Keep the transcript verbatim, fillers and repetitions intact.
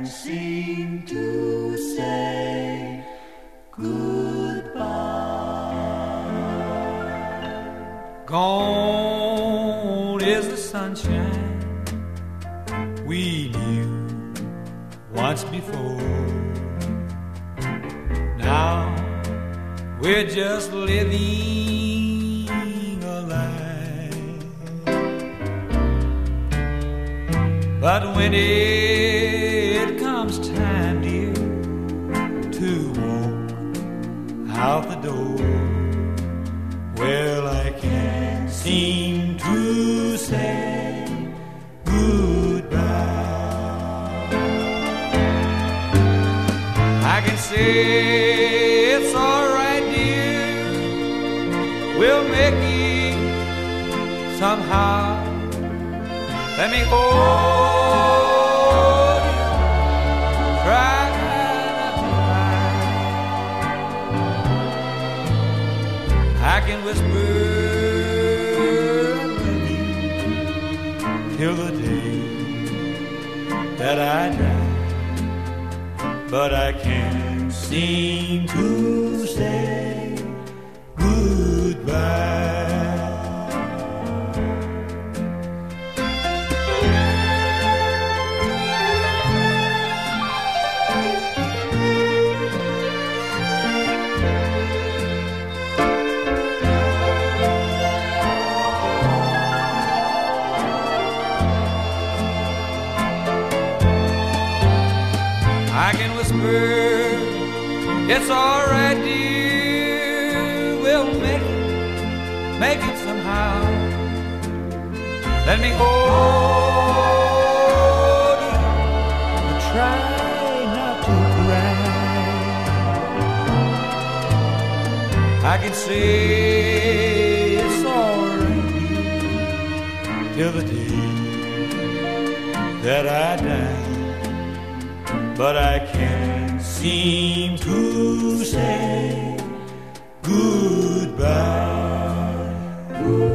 can't seem to say goodbye. Gone is the sunshine we knew once before. Now we're just living a lie. But when it comes time, dear, to walk out the door, well, I can't seem to say goodbye. I can say it's all right, dear, we'll make it somehow. Let me hold you, try not to cry. I can whisper till the day that I die, but I can't seem to say goodbye. I can whisper, it's all right, dear, we'll make it, make it somehow. Let me hold you, but try not to cry. I can say it's all right, dear, till the day that I die, but I can't seem to say goodbye.